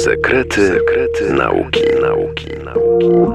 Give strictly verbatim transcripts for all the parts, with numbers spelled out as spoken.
Sekrety, sekrety nauki, nauki, nauki.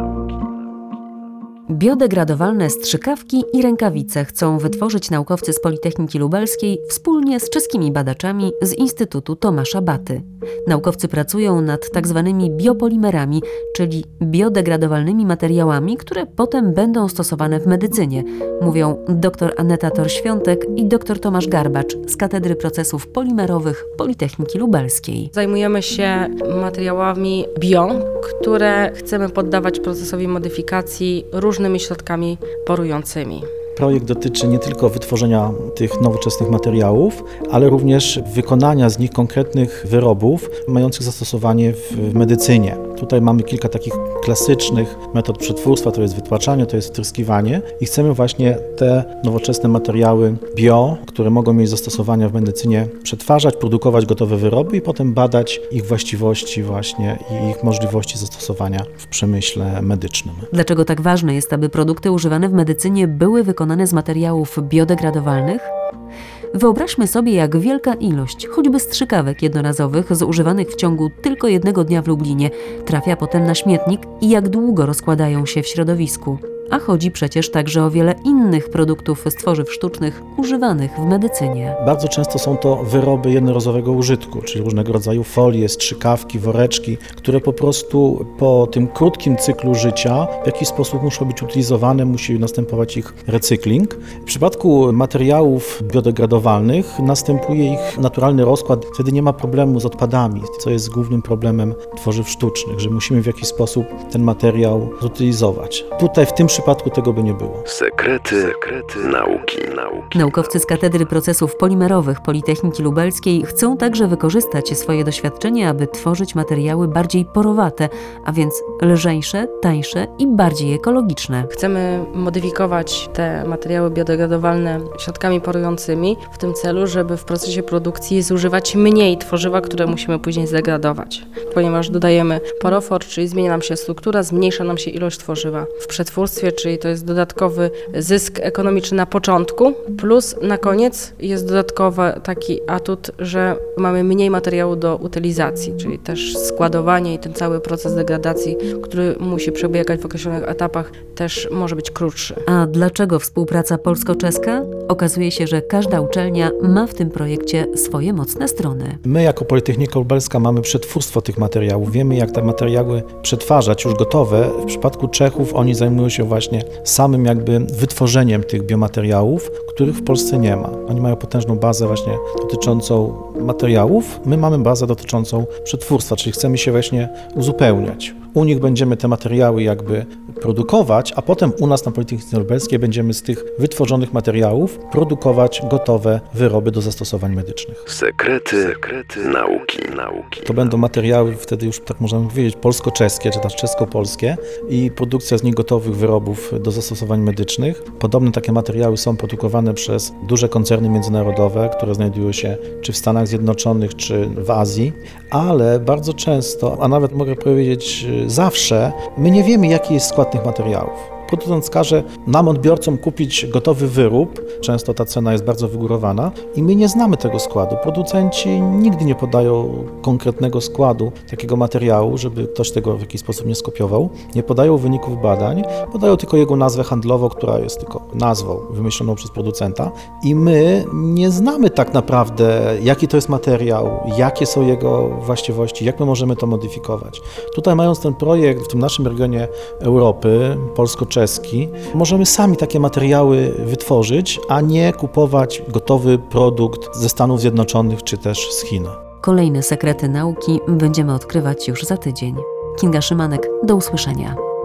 Biodegradowalne strzykawki i rękawice chcą wytworzyć naukowcy z Politechniki Lubelskiej wspólnie z czeskimi badaczami z Instytutu Tomasza Baty. Naukowcy pracują nad tak zwanymi biopolimerami, czyli biodegradowalnymi materiałami, które potem będą stosowane w medycynie, mówią dr Aneta Tor-Świątek i dr Tomasz Garbacz z Katedry Procesów Polimerowych Politechniki Lubelskiej. Zajmujemy się materiałami bio, które chcemy poddawać procesowi modyfikacji różnymi środkami porującymi. Projekt dotyczy nie tylko wytworzenia tych nowoczesnych materiałów, ale również wykonania z nich konkretnych wyrobów mających zastosowanie w medycynie. Tutaj mamy kilka takich klasycznych metod przetwórstwa, to jest wytłaczanie, to jest wtryskiwanie i chcemy właśnie te nowoczesne materiały bio, które mogą mieć zastosowania w medycynie, przetwarzać, produkować gotowe wyroby i potem badać ich właściwości właśnie i ich możliwości zastosowania w przemyśle medycznym. Dlaczego tak ważne jest, aby produkty używane w medycynie były wykonane z materiałów biodegradowalnych? Wyobraźmy sobie, jak wielka ilość choćby strzykawek jednorazowych zużywanych w ciągu tylko jednego dnia w Lublinie trafia potem na śmietnik i jak długo rozkładają się w środowisku. A chodzi przecież także o wiele innych produktów z tworzyw sztucznych używanych w medycynie. Bardzo często są to wyroby jednorazowego użytku, czyli różnego rodzaju folie, strzykawki, woreczki, które po prostu po tym krótkim cyklu życia w jakiś sposób muszą być utylizowane, musi następować ich recykling. W przypadku materiałów biodegradowalnych następuje ich naturalny rozkład, wtedy nie ma problemu z odpadami, co jest głównym problemem tworzyw sztucznych, że musimy w jakiś sposób ten materiał zutylizować. Tutaj w tym W przypadku tego by nie było. Sekrety, sekrety nauki, nauki. Naukowcy z Katedry Procesów Polimerowych Politechniki Lubelskiej chcą także wykorzystać swoje doświadczenie, aby tworzyć materiały bardziej porowate, a więc lżejsze, tańsze i bardziej ekologiczne. Chcemy modyfikować te materiały biodegradowalne środkami porującymi w tym celu, żeby w procesie produkcji zużywać mniej tworzywa, które musimy później zdegradować. Ponieważ dodajemy porofor, czyli zmienia nam się struktura, zmniejsza nam się ilość tworzywa w przetwórstwie, czyli to jest dodatkowy zysk ekonomiczny na początku, plus na koniec jest dodatkowy taki atut, że mamy mniej materiału do utylizacji, czyli też składowanie i ten cały proces degradacji, który musi przebiegać w określonych etapach, też może być krótszy. A dlaczego współpraca polsko-czeska? Okazuje się, że każda uczelnia ma w tym projekcie swoje mocne strony. My jako Politechnika Lubelska mamy przetwórstwo tych materiałów, wiemy jak te materiały przetwarzać już gotowe. W przypadku Czechów oni zajmują się właśnie samym jakby wytworzeniem tych biomateriałów, których w Polsce nie ma. Oni mają potężną bazę właśnie dotyczącą materiałów, my mamy bazę dotyczącą przetwórstwa, czyli chcemy się właśnie uzupełniać. U nich będziemy te materiały jakby produkować, a potem u nas na Politechnice Lubelskiej będziemy z tych wytworzonych materiałów produkować gotowe wyroby do zastosowań medycznych. Sekrety, sekrety nauki, nauki. To będą materiały wtedy już, tak możemy powiedzieć, polsko-czeskie, czy też czesko-polskie i produkcja z nich gotowych wyrobów do zastosowań medycznych. Podobne takie materiały są produkowane przez duże koncerny międzynarodowe, które znajdują się czy w Stanach Zjednoczonych, czy w Azji, ale bardzo często, a nawet mogę powiedzieć zawsze, my nie wiemy, jaki jest skład tych materiałów. Producent każe nam, odbiorcom, kupić gotowy wyrób, często ta cena jest bardzo wygórowana i my nie znamy tego składu. Producenci nigdy nie podają konkretnego składu takiego materiału, żeby ktoś tego w jakiś sposób nie skopiował. Nie podają wyników badań, podają tylko jego nazwę handlową, która jest tylko nazwą wymyśloną przez producenta i my nie znamy tak naprawdę, jaki to jest materiał, jakie są jego właściwości, jak my możemy to modyfikować. Tutaj, mając ten projekt w tym naszym regionie Europy, polsko-czeski, możemy sami takie materiały wytworzyć, a nie kupować gotowy produkt ze Stanów Zjednoczonych czy też z Chin. Kolejne sekrety nauki będziemy odkrywać już za tydzień. Kinga Szymanek, do usłyszenia.